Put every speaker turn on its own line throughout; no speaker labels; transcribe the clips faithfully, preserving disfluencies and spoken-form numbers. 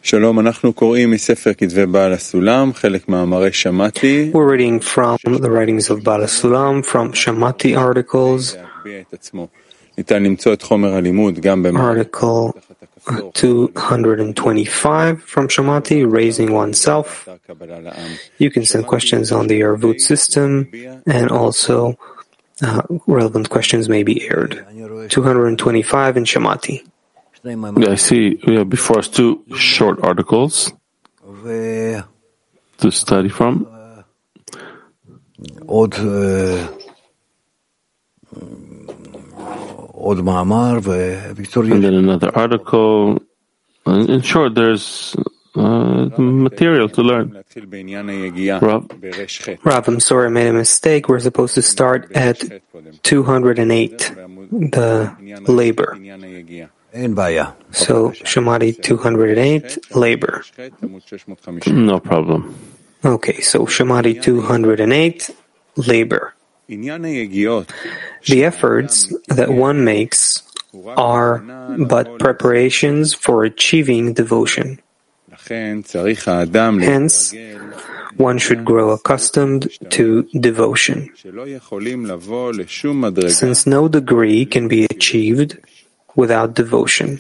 שלום, אנחנו קוראים מספר כתבי בעל הסולם, חלק מאמרי שמעתי.
We're reading from the writings of Baal HaSulam, from Shamati articles.
ניתן למצוא את חומר הלימוד גם במאמר.
Article two hundred twenty-five from Shamati, raising oneself. You can send questions on the Yarvut system, and also uh, relevant questions may be aired. two hundred twenty-five in Shamati.
I see we have before us two short articles to study from. And then another article. In short, there's uh, material to learn. Rav?
Rav, I'm sorry, I made a mistake. We're supposed to start at two hundred eight, the labor. So, Shamati two hundred eight, labor.
No problem.
Okay, so Shamati two hundred eight, labor. The efforts that one makes are but preparations for achieving devotion. Hence, one should grow accustomed to devotion. Since no degree can be achieved without devotion,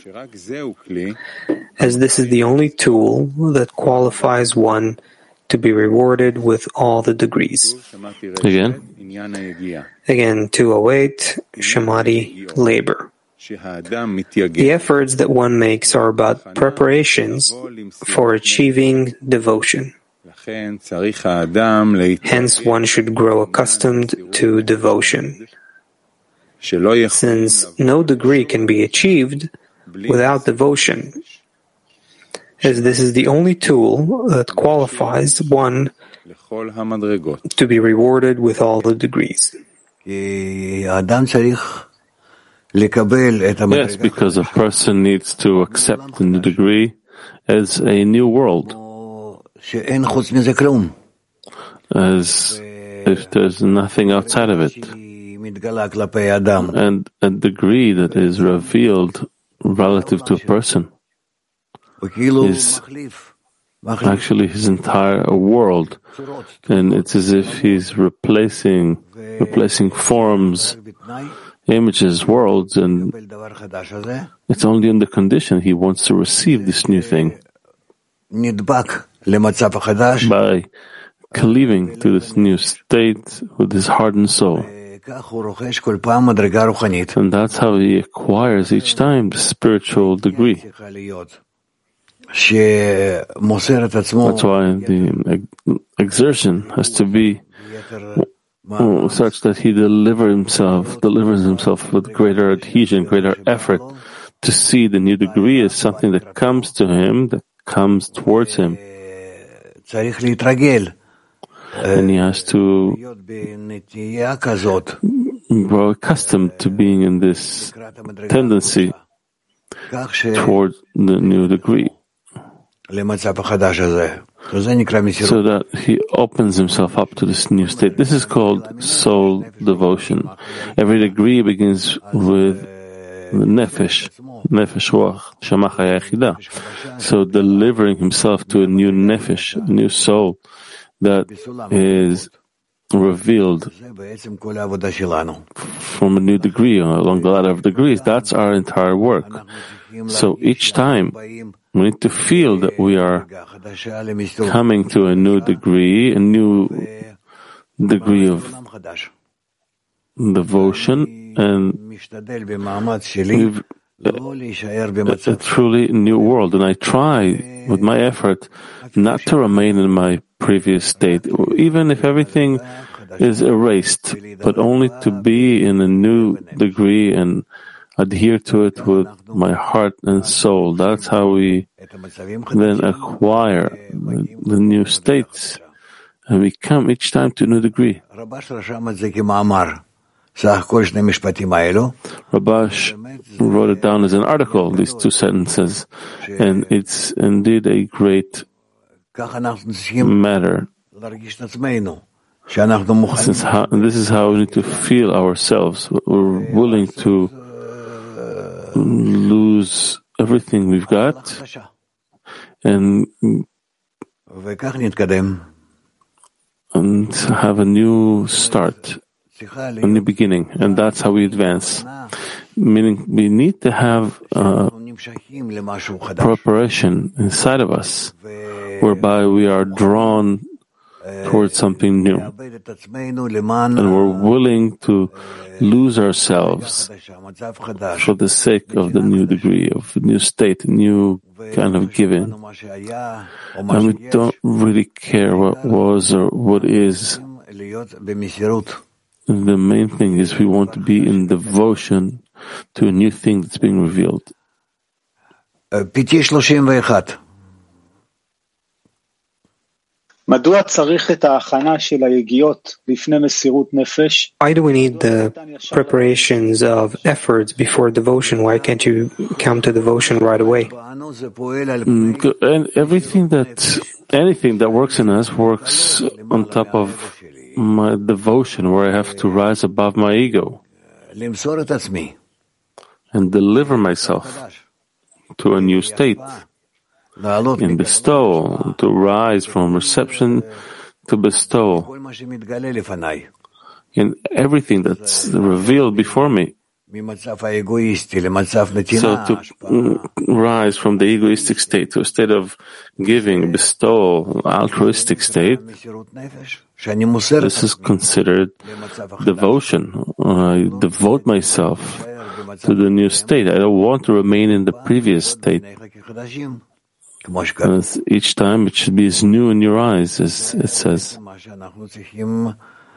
as this is the only tool that qualifies one to be rewarded with all the degrees.
Again?
Again, two oh eight, Shamati, labor. The efforts that one makes are about preparations for achieving devotion. Hence, one should grow accustomed to devotion. Since no degree can be achieved without devotion, as this is the only tool that qualifies one to be rewarded with all the degrees.
Yes, because a person needs to accept the new degree as a new world, as if there's nothing outside of it, and a degree that is revealed relative to a person is actually his entire world, and it's as if he's replacing replacing forms, images, worlds, and it's only in the condition he wants to receive this new thing by cleaving to this new state with his heart and soul. And that's how he acquires each time the spiritual degree. That's why the exertion has to be such that he deliver himself, delivers himself with greater adhesion, greater effort to see the new degree as something that comes to him, that comes towards him. And he has to grow accustomed to being in this tendency toward the new degree, so that he opens himself up to this new state. This is called soul devotion. Every degree begins with the nefesh, nefesh ruach, shamach hayachida. So delivering himself to a new nefesh, a new soul that is revealed from a new degree along the ladder of degrees. That's our entire work. So each time we need to feel that we are coming to a new degree, a new degree of devotion, and we've a, a truly new world. And I try with my effort not to remain in my previous state, even if everything is erased, but only to be in a new degree and adhere to it with my heart and soul. That's how we then acquire the, the new states, and we come each time to a new degree. Rabash wrote it down as an article, these two sentences, and it's indeed a great matter. Since how, this is how we need to feel ourselves. We're willing to lose everything we've got and, and have a new start, a new beginning, and that's how we advance. Meaning we need to have uh, preparation inside of us, whereby we are drawn towards something new, and we're willing to lose ourselves for the sake of the new degree, of the new state, a new kind of giving. And we don't really care what was or what is. And the main thing is we want to be in devotion to a new thing that's being revealed.
Why do we need the preparations of efforts before devotion? Why can't you come to devotion right away?
And everything that, anything that works in us works on top of my devotion, where I have to rise above my ego and deliver myself to a new state. In bestowal, to rise from reception to bestowal, in everything that's revealed before me. So to rise from the egoistic state to a state of giving, bestowal, altruistic state, this is considered devotion. I devote myself to the new state. I don't want to remain in the previous state. And each time it should be as new in your eyes, as it says. So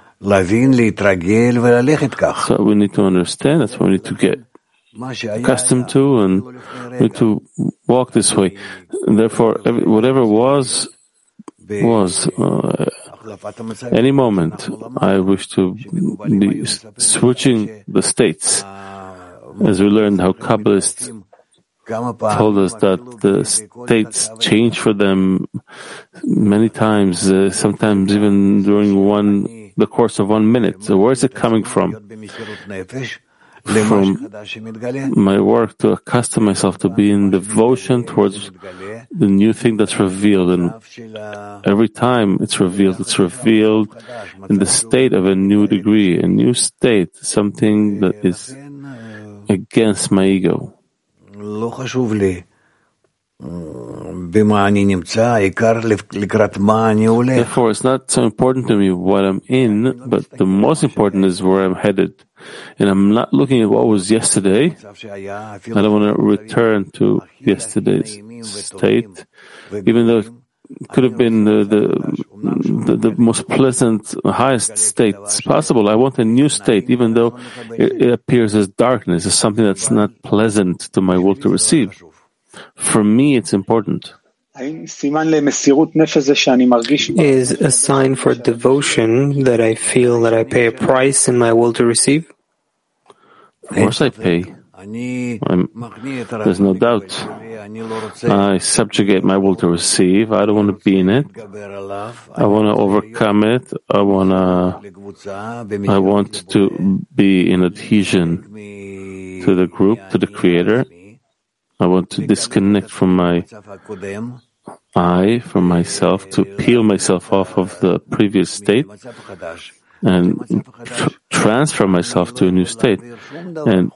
we need to understand, that's what we need to get accustomed to, and we need to walk this way. And therefore, whatever was, was. Uh, any moment I wish to be switching the states, as we learned how Kabbalists told us that the states change for them many times, uh, sometimes even during one, the course of one minute. So where is it coming from? From my work to accustom myself to be in devotion towards the new thing that's revealed. And every time it's revealed, it's revealed in the state of a new degree, a new state, something that is against my ego. Therefore, it's not so important to me what I'm in, but the most important is where I'm headed. And I'm not looking at what was yesterday. I don't want to return to yesterday's state, even though it could have been the, the, the, the most pleasant, highest states possible. I want a new state, even though it, it appears as darkness, as something that's not pleasant to my will to receive. For me, it's important.
Is a sign for devotion that I feel that I pay a price in my will to receive?
Of course I pay. I'm, there's no doubt. I subjugate my will to receive. I don't want to be in it. I want to overcome it. I want to, I want to be in adhesion to the group, to the Creator. I want to disconnect from my I, from myself, to peel myself off of the previous state and tr- transfer myself to a new state. And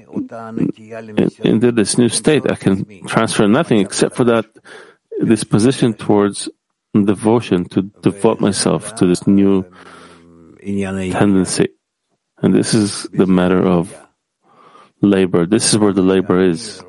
into this new state, I can transfer nothing except for that disposition towards devotion, to devote myself to this new tendency. And this is the matter of labor. This is where the labor is.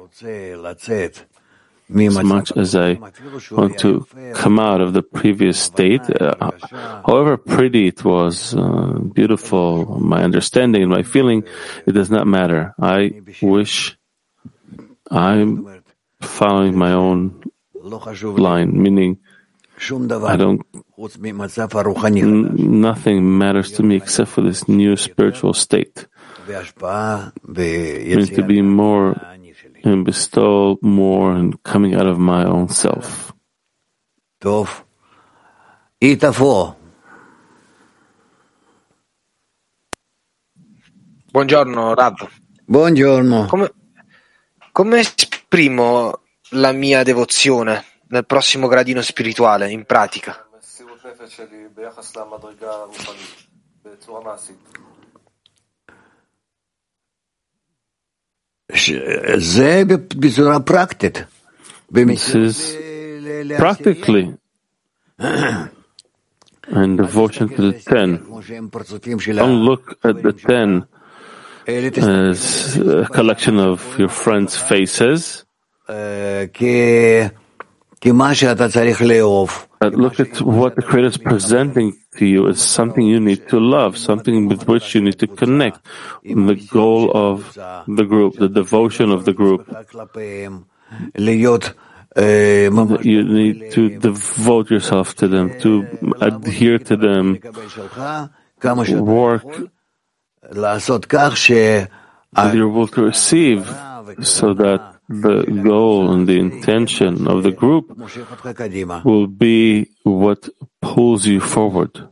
As much as I want to come out of the previous state, uh, however pretty it was, uh, beautiful, my understanding and my feeling, it does not matter. I wish I'm following my own line, meaning I don't, n- nothing matters to me except for this new spiritual state. I need to be more and bestow more and coming out of my own self.
Tov. Itafo.
Buongiorno, Rav.
Buongiorno.
Come, come esprimo la mia devozione? nel prossimo gradino spirituale, in pratica.
This is practically in devotion to the ten. Don't look at the ten as a collection of your friends' faces. But look at what the Creator is presenting to you as something you need to love, something with which you need to connect, the goal of the group, the devotion of the group. You need to devote yourself to them, to adhere to them, work that you're able to receive, so that the goal and the intention of the group will be what pulls you forward.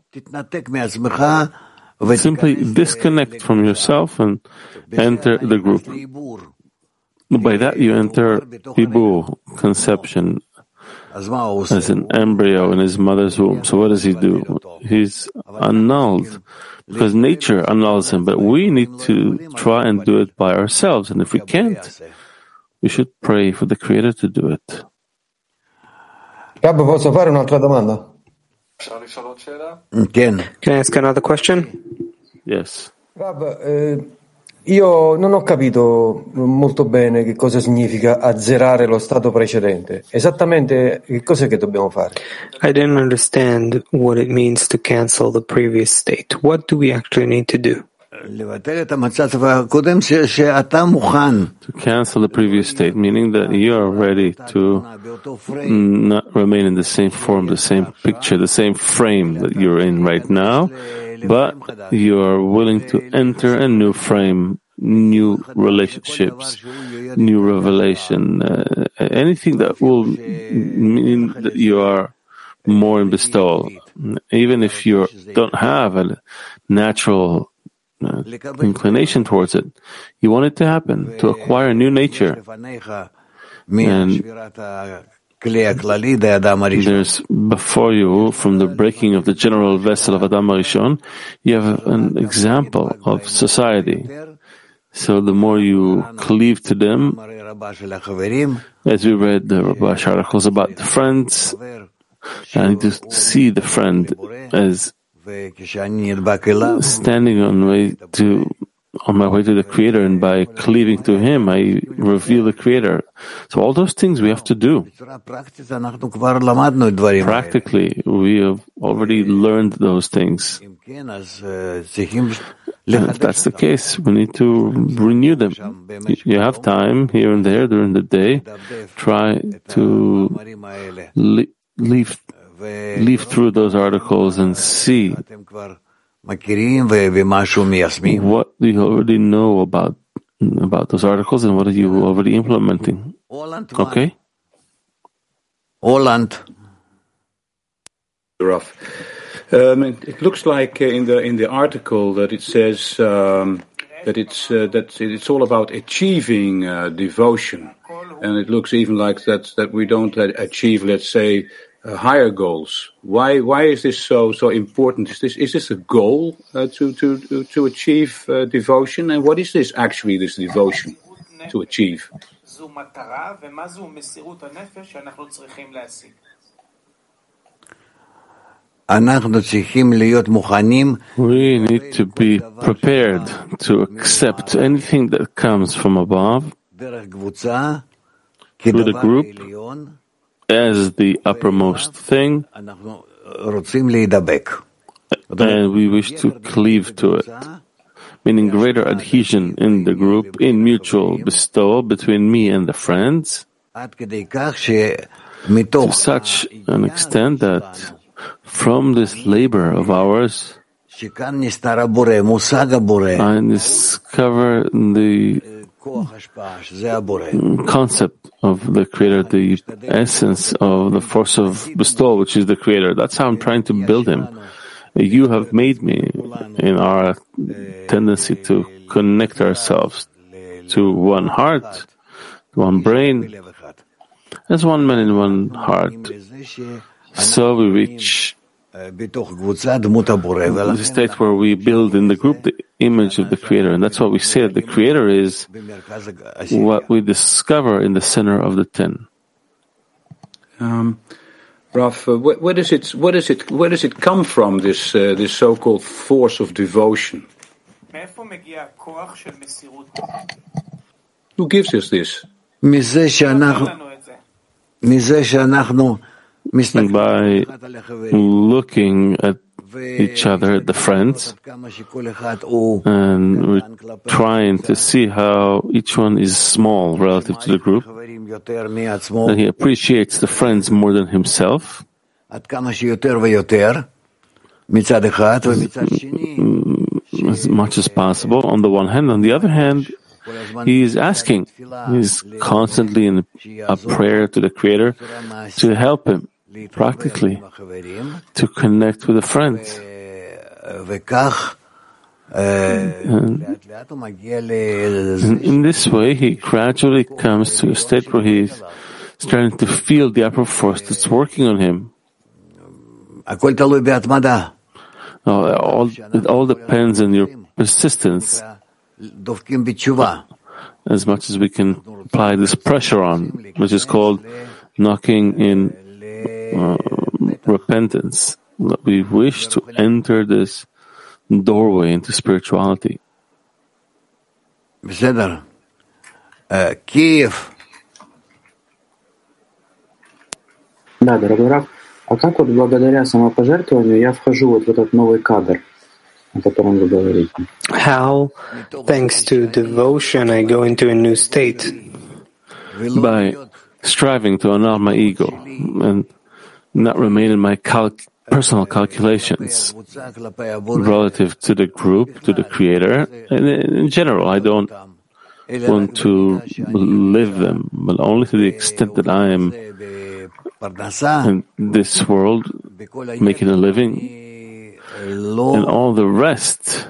Simply disconnect from yourself and enter the group. By that you enter Hibur, conception, as an embryo in his mother's womb. So what does he do? He's annulled, because nature annuls him, but we need to try and do it by ourselves, and if we can't, we should pray for the Creator to do it.
Rabbi, posso fare un'altra domanda?
Can I ask another question?
Yes.
Rabbi, eh, io non ho capito molto bene che cosa significa azzerare lo stato precedente. Esattamente che cosa è che dobbiamo fare?
I didn't understand what it means to cancel the previous state. What do we actually need to do?
To cancel the previous state, meaning that you are ready to not remain in the same form, the same picture, the same frame that you're in right now, but you are willing to enter a new frame, new relationships, new revelation, uh, anything that will mean that you are more in bestowal. Even if you don't have a natural Uh, inclination towards it, you want it to happen, to acquire a new nature. And there's before you, from the breaking of the general vessel of Adam Arishon, you have an example of society. So the more you cleave to them, as we read the Rabash articles about the friends, and to see the friend as standing on way to on my way to the Creator, and by cleaving to Him, I reveal the Creator. So all those things we have to do. Practically, we have already learned those things. And if that's the case, we need to renew them. You have time here and there during the day. Try to leave Leaf through those articles and see what do you already know about about those articles, and what are you already implementing. Okay?
Holland. Rough. Um, it looks like in the in the article that it says um, that it's uh, that it's all about achieving uh, devotion, and it looks even like that that we don't achieve, let's say, Uh, higher goals. Why? Why is this so so important? Is this is this a goal uh, to to to achieve uh, devotion? And what is this actually? This devotion to achieve?
We need to be prepared to accept anything that comes from above through the group as the uppermost thing, and we wish to cleave to it, meaning greater adhesion in the group, in mutual bestowal between me and the friends, to such an extent that from this labor of ours, I discover the concept of the Creator, the essence of the force of bestowal, which is the Creator. That's how I'm trying to build Him. You have made me in our tendency to connect ourselves to one heart, to one brain, As one man in one heart, so we reach the state where we build in the group the image of the Creator. And that's what we say, the Creator is what we discover in the center of the ten.
Um, Rav, uh, where, where does it, where does it, where does it come from? This, uh, this so-called force of devotion. Who gives us this?
By looking at each other, the friends, and we're trying to see how each one is small relative to the group, that he appreciates the friends more than himself, as much as possible, on the one hand. On the other hand, he is asking, he is constantly in a prayer to the Creator to help him practically to connect with the friends. And in this way, he gradually comes to a state where he's starting to feel the upper force that's working on him. All, it all depends on your persistence. As much as we can apply this pressure on, which is called knocking in uh, repentance. We wish to enter this doorway into spirituality.
בסדר. Киев.
Да, дорогой Рав, а как вот благодаря самопожертвованию я вхожу вот в этот новый кадр, о котором вы говорите?
How, thanks to devotion, I go into a new state?
By striving to annul my ego and not remain in my cal- personal calculations relative to the group, to the Creator, and in general, I don't want to live them, but only to the extent that I am in this world, making a living, and all the rest.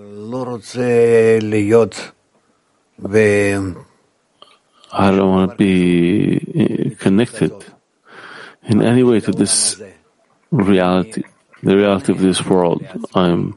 I don't want to be connected in any way to this reality, the reality of this world. I'm,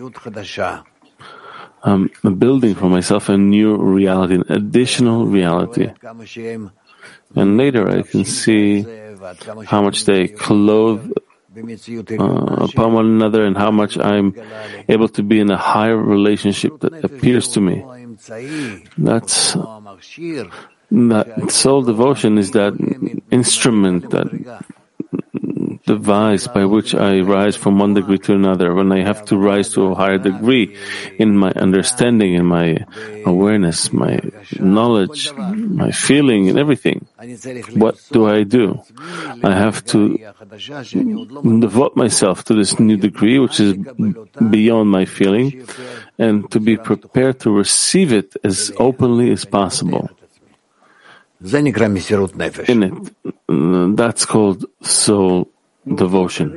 I'm building for myself a new reality, an additional reality. And later I can see how much they clothe uh, upon one another and how much I'm able to be in a higher relationship that appears to me. That's that soul devotion is that instrument, that device by which I rise from one degree to another. When I have to rise to a higher degree in my understanding, in my awareness, my knowledge, my feeling, and everything, what do I do? I have to devote myself to this new degree, which is beyond my feeling, and to be prepared to receive it as openly as possible. In it, that's called soul devotion.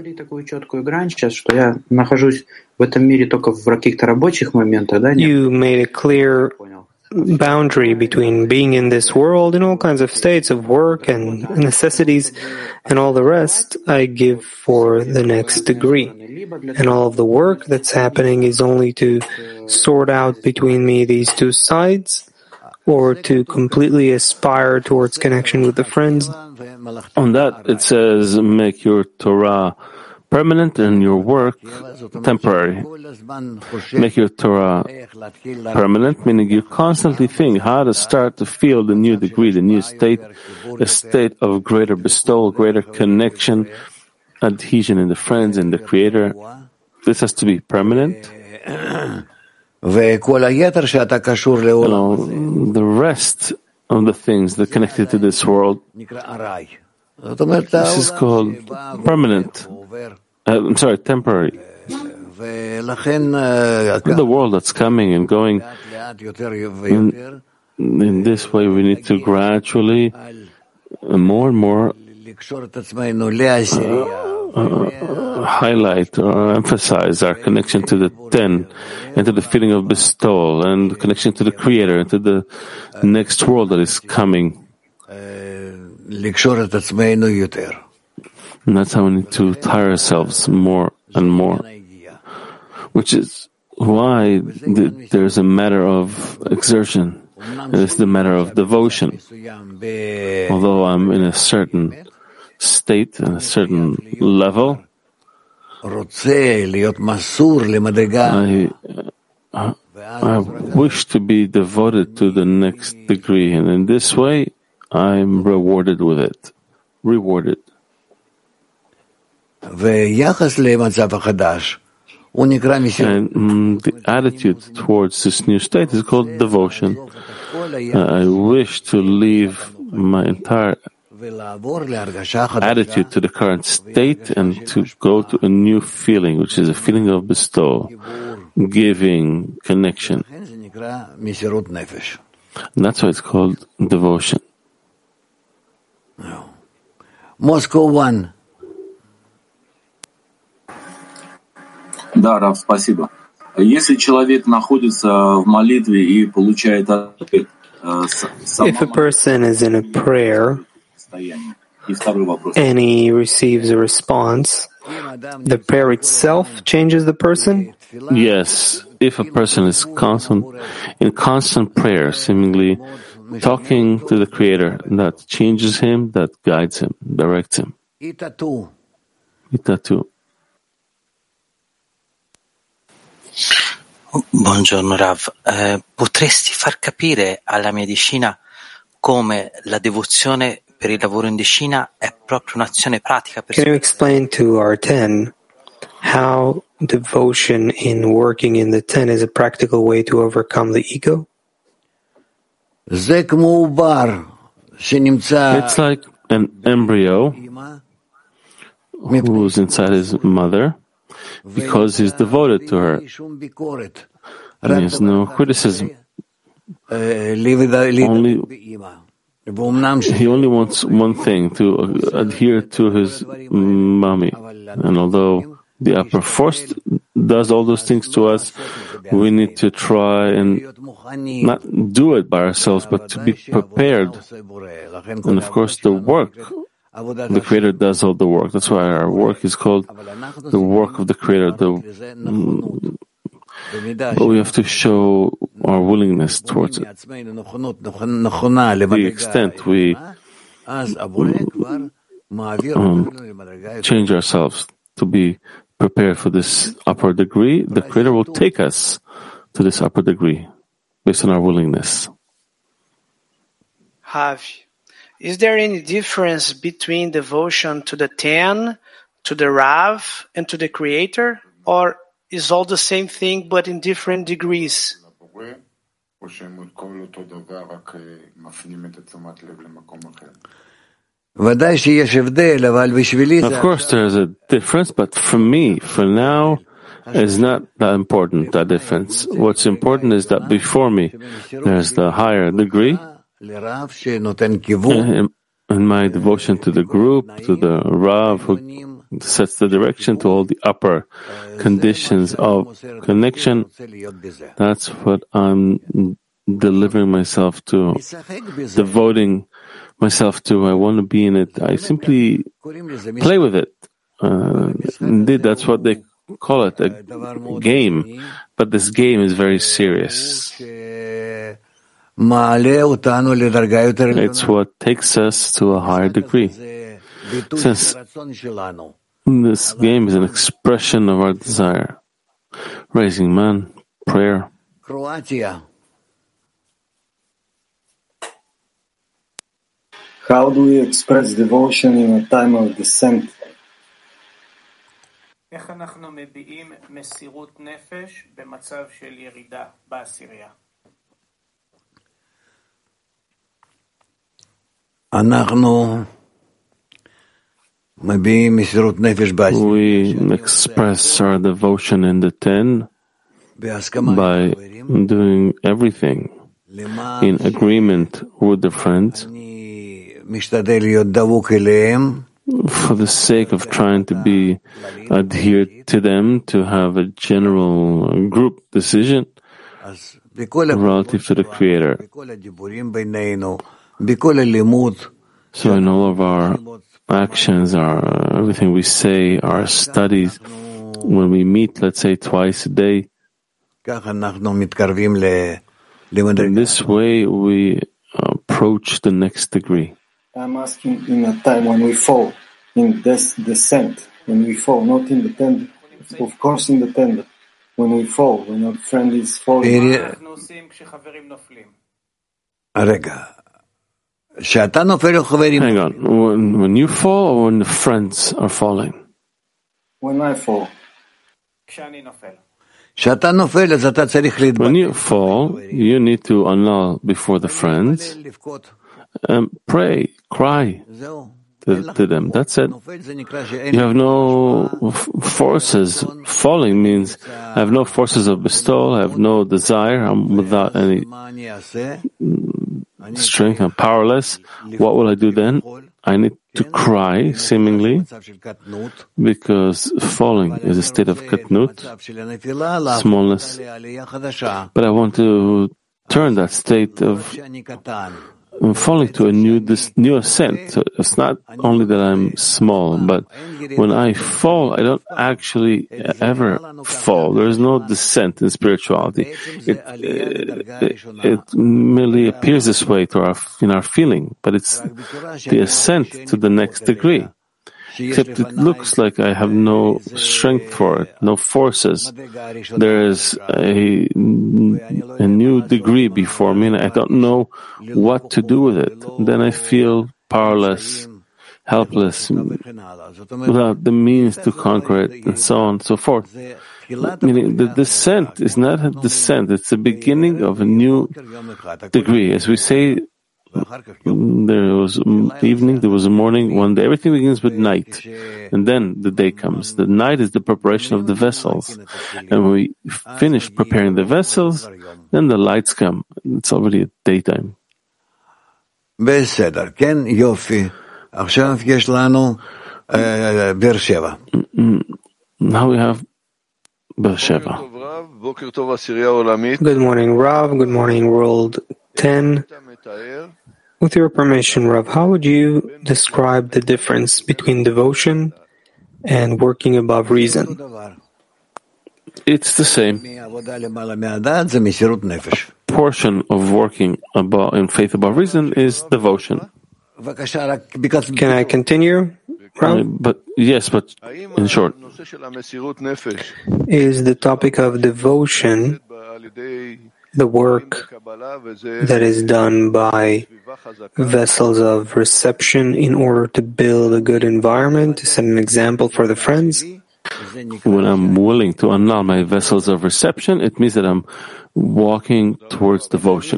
You made a clear boundary between being in this world in all kinds of states of work and necessities, and all the rest I give for the next degree. And all of the work that's happening is only to sort out between me these two sides, or to completely aspire towards connection with the friends.
On that, it says, make your Torah permanent and your work temporary. Make your Torah permanent, meaning you constantly think how to start to feel the new degree, the new state, a state of greater bestowal, greater connection, adhesion in the friends and the Creator. This has to be permanent. You know, the rest of the things that are connected to this world, this is called permanent. Uh, I'm sorry, temporary. The world that's coming and going, in, in this way we need to gradually, uh, more and more, Uh, uh, highlight or emphasize our connection to the ten and to the feeling of bestowal and connection to the Creator and to the next world that is coming. And that's how we need to tire ourselves more and more, which is why the, there's a matter of exertion, and it's the matter of devotion. Although I'm in a certain state, and a certain level, I, uh, I wish to be devoted to the next degree, and in this way, I'm rewarded with it. Rewarded. And mm, the attitude towards this new state is called devotion. Uh, I wish to leave my entire attitude to the current state and to go to a new feeling, which is a feeling of bestow, giving, connection. And that's why it's called devotion.
Moscow one.
Да, Рав, спасибо. Если человек находится в молитве и получает ответ,
if a person is in a prayer and he receives a response, the prayer itself changes the person?
Yes, if a person is constant in constant prayer, seemingly talking to the Creator, that changes him, that guides him, directs him. Itatu. Itatu.
Buongiorno Rav, eh, potresti far capire alla mia decina come la devozione per il lavoro in decina è proprio un'azione pratica? Per
Can you explain to our ten how devotion in working in the ten is a practical way to overcome the ego?
It's like an embryo who's inside his mother, because he's devoted to her. And he has no criticism. Only, he only wants one thing, to adhere to his mommy. And although the upper force does all those things to us, we need to try and not do it by ourselves, but to be prepared. And of course, the work, the Creator does all the work. That's why our work is called the work of the Creator. The, but we have to show our willingness towards it. To the extent we um, change ourselves to be prepared for this upper degree, the Creator will take us to this upper degree based on our willingness.
Have Is there any difference between devotion to the ten, to the Rav, and to the Creator? Or is all the same thing but in different degrees?
Of course there's a difference, but for me, for now, it's not that important, that difference. What's important is that before me, there's the higher degree, and my devotion to the group, to the Rav, who sets the direction, to all the upper conditions of connection. That's what I'm delivering myself to, devoting myself to. I want to be in it. I simply play with it. Uh, indeed, that's what they call it, a game. But this game is very serious. It's what takes us to a higher degree. Since this game is an expression of our desire. Raising man, prayer.
Croatia.
How do we express devotion in a time of descent?
איך אנחנו מביעים מסירות נפש במצב של ירידה בעשירייה?
We express our devotion in the ten by doing everything in agreement with the friends, for the sake of trying to be adhered to them, to have a general group decision relative to the Creator. So in all of our actions, our everything we say, our studies, when we meet, let's say twice a day, in this way we approach the next degree.
I'm asking in a time when we fall, in this descent, when we fall, not in the tender, of course in the tender, when we fall, when our friend is falling.
Hang on, when, when you fall or when the friends are falling?
When I fall.
When you fall, you need to annul before the friends and pray, cry to, to them. That's it. You have no f- forces. Falling means I have no forces of bestowal, I have no desire, I'm without any strength, I'm powerless. What will I do then? I need to cry, seemingly, because falling is a state of katnut, smallness. But I want to turn that state of falling to a new this new ascent. So it's not only that I'm small, but when I fall, I don't actually ever fall. There is no descent in spirituality. It, it, it merely appears this way to our in our feeling, but it's the ascent to the next degree. Except it looks like I have no strength for it, no forces. There is a, a new degree before me, and I don't know what to do with it. Then I feel powerless, helpless, without the means to conquer it, and so on and so forth. Meaning the descent is not a descent, it's the beginning of a new degree. As we say, there was evening, there was a morning, one day. Everything begins with night, and then the day comes. The night is the preparation of the vessels, and when we finish preparing the vessels, then the lights come. It's already daytime.
בסדר, כן, יופי. עכשיו יש לנו באר שבע.
Now we have באר שבע.
Good morning, Rav. Good morning, World ten. With your permission, Rav, how would you describe the difference between devotion and working above reason?
It's the same. Portion of working above in faith above reason is devotion.
Can I continue, Rav?
Uh, but yes, but in short,
is the topic of devotion the work that is done by vessels of reception in order to build a good environment, to set an example for the friends?
When I'm willing to annul my vessels of reception, it means that I'm walking towards devotion.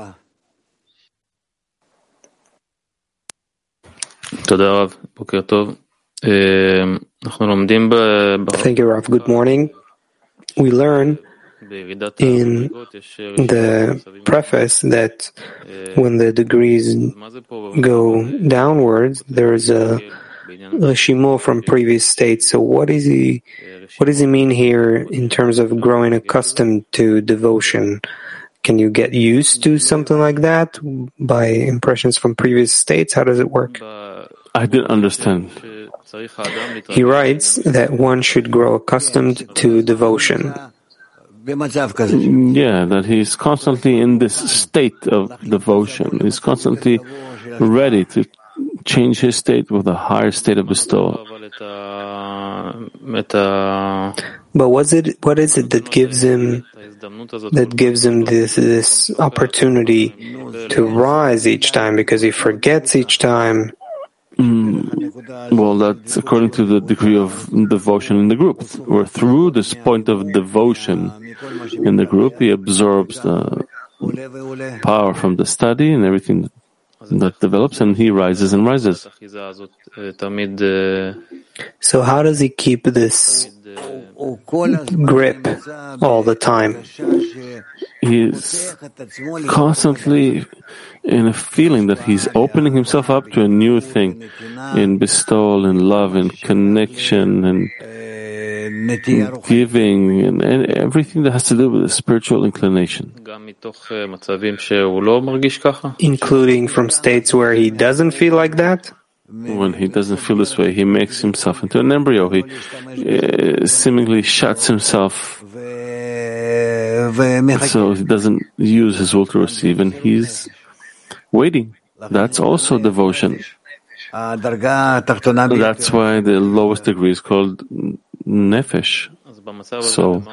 Thank you, Rav. Good morning. We learn in the preface that when the degrees go downwards, there is a, a shimo from previous states. So what is he? What does he mean here in terms of growing accustomed to devotion? Can you get used to something like that by impressions from previous states? How does it work?
I didn't understand.
He writes that one should grow accustomed to devotion.
Yeah, that he's constantly in this state of devotion. He's constantly ready to change his state with a higher state of bestowal.
But what's it, what is it that gives him that gives him this, this opportunity to rise each time, because he forgets each time?
Mm, well, that's according to the degree of devotion in the group. Where through this point of devotion in the group, he absorbs the power from the study and everything that develops, and he rises and rises.
So how does he keep this grip all the time?
He's constantly in a feeling that he's opening himself up to a new thing, in bestowal, in love, in connection, and giving, and, and everything that has to do with the spiritual inclination.
Including from states where he doesn't feel like that?
When he doesn't feel this way, he makes himself into an embryo. He uh, seemingly shuts himself so he doesn't use his will to receive, and he's waiting. That's also devotion. That's why the lowest degree is called nefesh. So,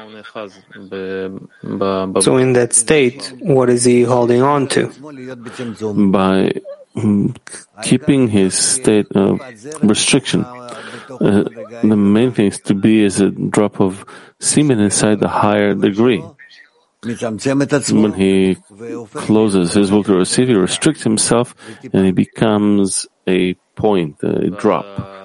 so in that state, what is he holding on to?
By keeping his state of restriction. Uh, the main thing is to be as a drop of semen inside the higher degree. When he closes his will to receive, he restricts himself and he becomes a point, a drop.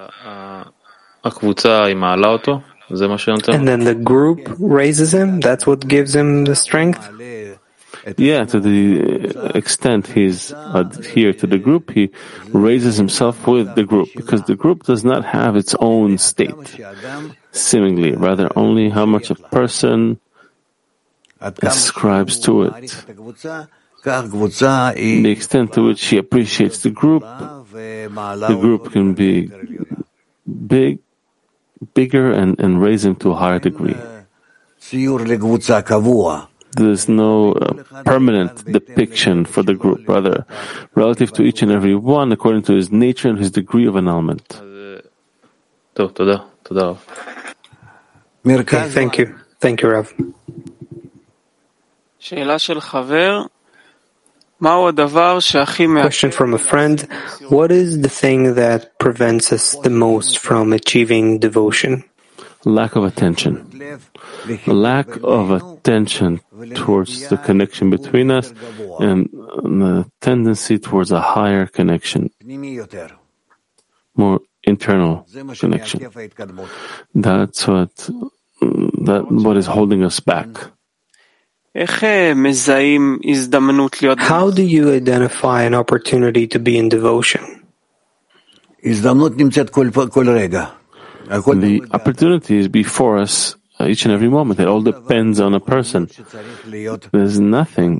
And then the group raises him? That's what gives him the strength?
Yeah, to the extent he's adhered to the group, he raises himself with the group, because the group does not have its own state, seemingly, rather only how much a person ascribes to it. The extent to which he appreciates the group, the group can be big, bigger and, and raise him to a higher degree. There's no uh, permanent depiction for the group, rather relative to each and every one according to his nature and his degree of annulment.
Okay, thank you. Thank you, Rav. Question from a friend. What is the thing that prevents us the most from achieving devotion?
Lack of attention. Lack of attention towards the connection between us and the tendency towards a higher connection, more internal connection. That's what, that, what is holding us back.
How do you identify an opportunity to be in devotion?
The opportunity is before us uh, each and every moment. It all depends on a person. There's nothing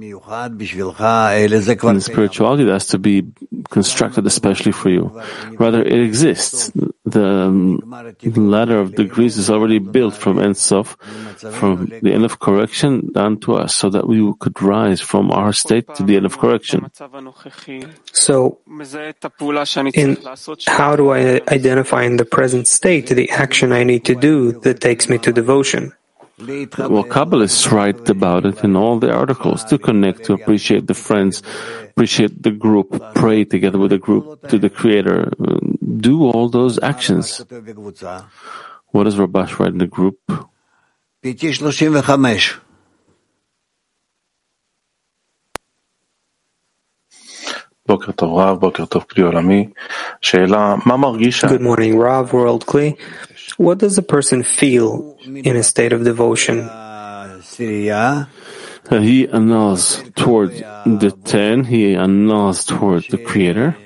in spirituality that has to be constructed especially for you. Rather, it exists. The um, ladder of degrees is already built from Ein Sof, from the end of correction down to us, so that we could rise from our state to the end of correction.
So, in, how do I identify in the present state the action I need to do that takes me to devotion?
Well, Kabbalists write about it in all the articles, to connect, to appreciate the friends, appreciate the group, pray together with the group to the Creator, do all those actions. What does Rabash write in the group?
Good morning, Rav, World Kli. What does a person feel in a state of devotion?
He annuls toward the ten, he annuls toward the Creator.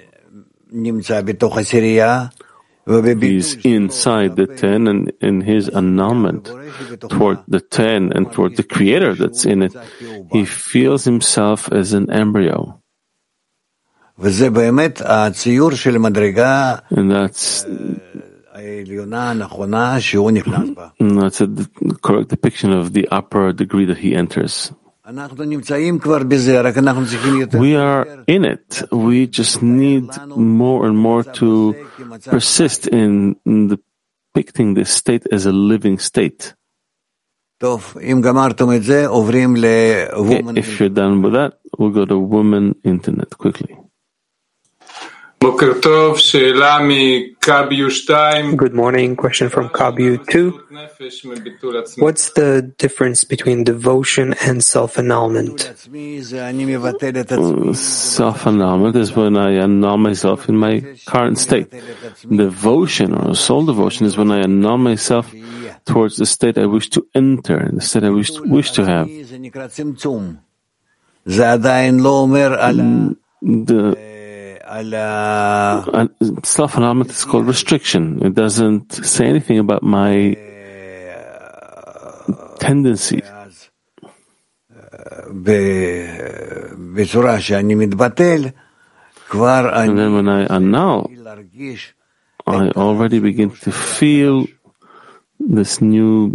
He's inside the ten, and in his annulment toward the ten and toward the Creator that's in it, he feels himself as an embryo. And that's that's a correct depiction of the upper degree that he enters. We are in it. We just need more and more to persist in depicting this state as a living state. If you're done with that, we'll go to Women Internet quickly.
Good morning. Question from Kabiu two. What's the difference between devotion and self-annulment?
Self-annulment is when I annul myself in my current state. Devotion, or soul devotion, is when I annul myself towards the state I wish to enter, the state I wish, wish to have. The Uh, self-annulment is called restriction. It doesn't say anything about my tendencies. And then when I annul, I already begin to feel this new,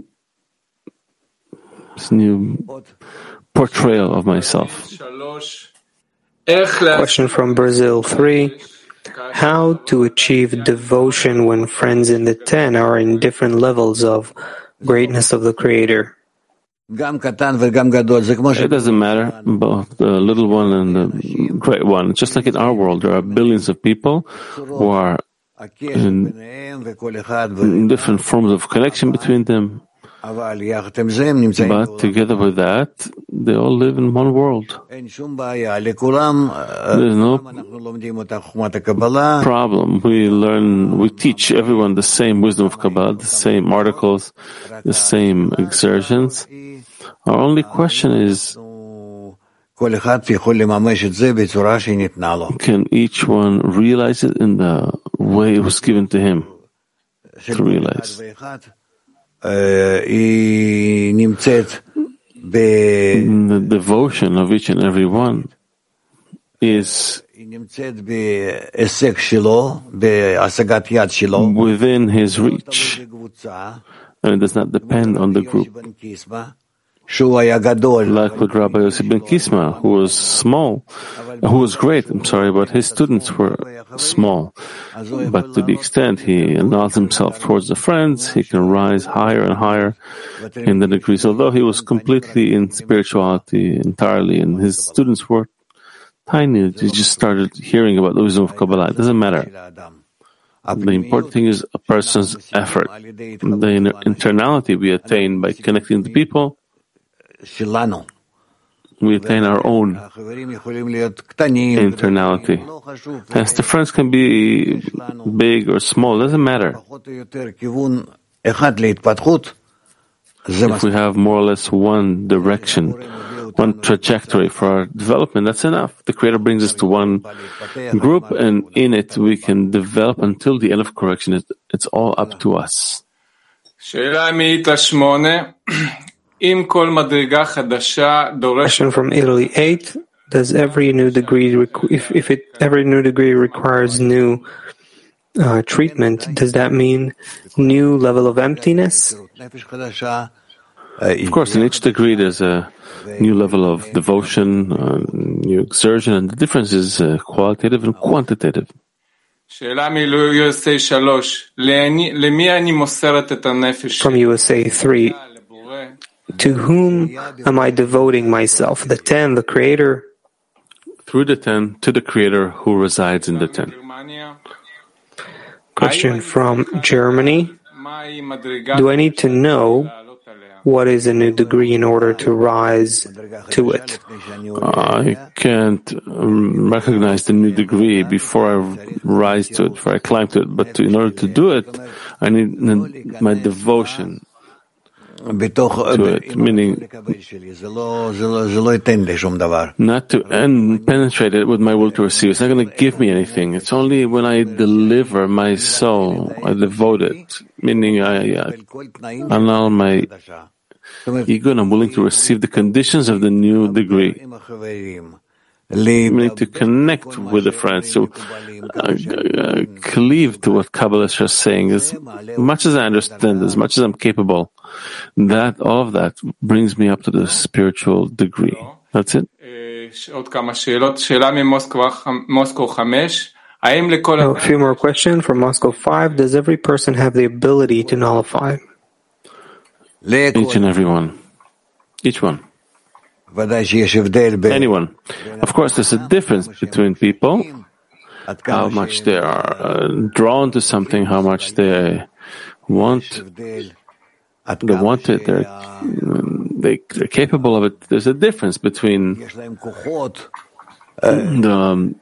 this new portrayal of myself.
Question from Brazil three. How to achieve devotion when friends in the ten are in different levels of greatness of the Creator?
It doesn't matter, both the little one and the great one. Just like in our world, there are billions of people who are in, in different forms of connection between them. But together with that, they all live in one world. There's no problem. We learn, we teach everyone the same wisdom of Kabbalah, the same articles, the same exertions. Our only question is, can each one realize it in the way it was given to him to realize? The devotion of each and every one is within his reach, and it does not depend on the group. Like with Rabbi Yossi ben Kisma, who was small, who was great, I'm sorry, but his students were small. But to the extent he annuls himself towards the friends, he can rise higher and higher in the degrees. Although he was completely in spirituality entirely, and his students were tiny, he just started hearing about the wisdom of Kabbalah. It doesn't matter. The important thing is a person's effort. The internality we attain by connecting to people, we attain our own internality. Hence, the friends can be big or small, it doesn't matter. If we have more or less one direction, one trajectory for our development, that's enough. The Creator brings us to one group, and in it we can develop until the end of correction. It's all up to us.
Question from Italy eight. Does every new degree, requ- if, if it every new degree requires new uh, treatment, does that mean new level of emptiness?
Of course, in each degree there's a new level of devotion, uh, new exertion, and the difference is uh, qualitative and quantitative.
From U S A three. To whom am I devoting myself? The ten, the Creator?
Through the ten, to the Creator who resides in the ten.
Question from Germany. Do I need to know what is a new degree in order to rise to it?
I can't um, recognize the new degree before I rise to it, before I climb to it. But to, in order to do it, I need my devotion to it, meaning not to end, penetrate it with my will to receive. It's not going to give me anything. It's only when I deliver my soul, I devote it, meaning I, I annul my ego and I'm willing to receive the conditions of the new degree. Meaning to connect with the friends, to uh, uh, cleave to what Kabbalah is just saying. As much as I understand, as much as I'm capable, that all of that brings me up to the spiritual degree. That's it.
Oh, a few more questions from Moscow five. Does every person have the ability to nullify?
Each and every one. Each one. Anyone. Of course, there's a difference between people, how much they are uh, drawn to something, how much they want, they want it, they're, they, they're capable of it. There's a difference between the um,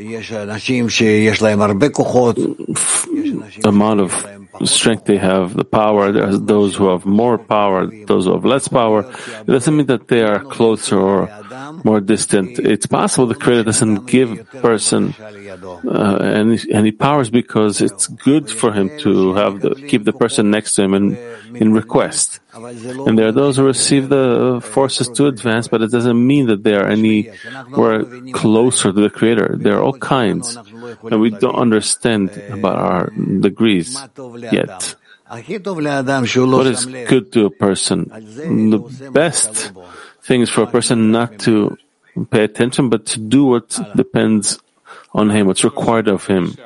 amount of strength they have, the power. There's those who have more power, those who have less power. It doesn't mean that they are closer or more distant. It's possible the Creator doesn't give a person uh, any, any powers because it's good for him to have the, keep the person next to him in, in request. And there are those who receive the forces to advance, but it doesn't mean that they are anywhere closer to the Creator. There are all kinds, and we don't understand about our degrees yet. What is good to a person? The best thing is for a person not to pay attention, but to do what depends on him, what's required of him.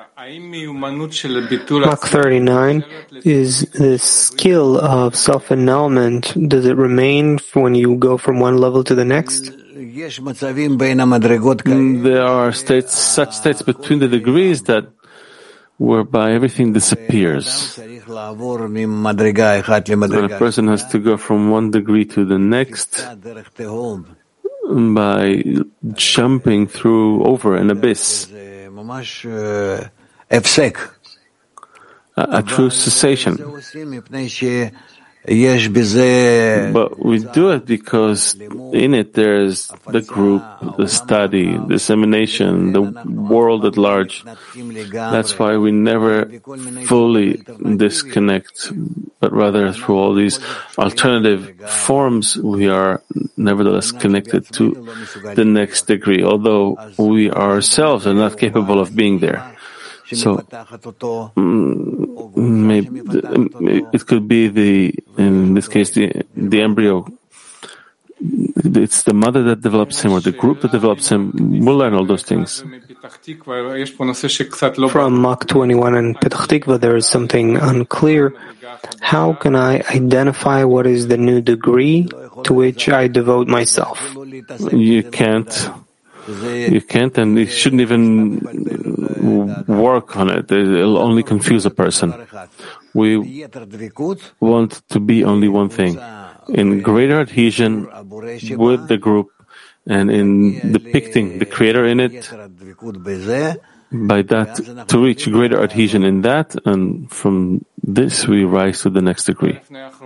Mark thirty-nine, is the skill of self-annulment, does it remain when you go from one level to the next?
There are states, such states between the degrees that whereby everything disappears. And a person has to go from one degree to the next by jumping through over an abyss. A, a true cessation. But we do it because in it there's the group, the study, dissemination, the world at large. That's why we never fully disconnect, but rather through all these alternative forms, we are nevertheless connected to the next degree, although we ourselves are not capable of being there. So maybe it could be the, in this case, the the embryo. It's the mother that develops him, or the group that develops him. We'll learn all those things.
From Mach twenty-one in Petach Tikva, there is something unclear. How can I identify what is the new degree to which I devote myself?
You can't. You can't, and you shouldn't even work on it. It'll only confuse a person. We want to be only one thing, in greater adhesion with the group, and in depicting the Creator in it, by that, to reach greater adhesion in that, and from this we rise to the next degree.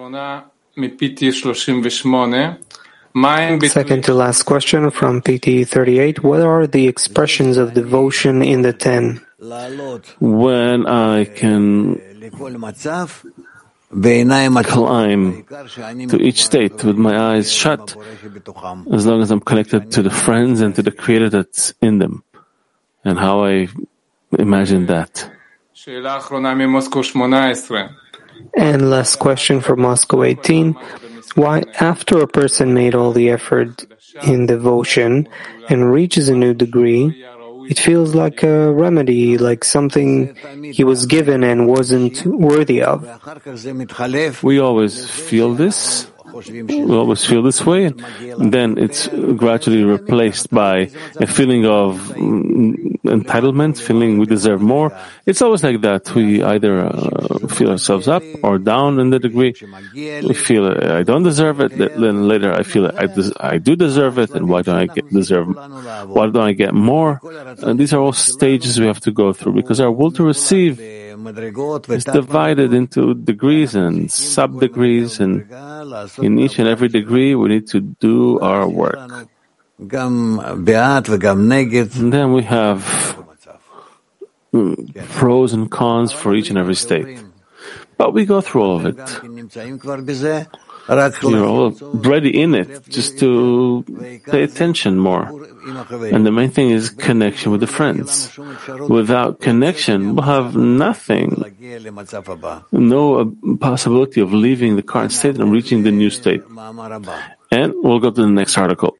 Second to last question from P T thirty-eight. What are the expressions of devotion in the ten?
When I can climb to each state with my eyes shut, as long as I'm connected to the friends and to the Creator that's in them, and how I imagine that.
And last question from Moscow eighteen. Why, after a person made all the effort in devotion and reaches a new degree, it feels like a remedy, like something he was given and wasn't worthy of?
We always feel this. We always feel this way, and then it's gradually replaced by a feeling of entitlement, feeling we deserve more. It's always like that. We either uh, feel ourselves up or down in the degree. We feel uh, I don't deserve it, then later I feel I, des- I do deserve it, and why don't I get deserve? Why don't I get more? And these are all stages we have to go through, because our will to receive is divided into degrees and sub-degrees, and in each and every degree we need to do our work. And then we have pros and cons for each and every state. But we go through all of it. You're already in it, just to pay attention more. And the main thing is connection with the friends. Without connection, we'll have nothing. No possibility of leaving the current state and reaching the new state. And we'll go to the next article.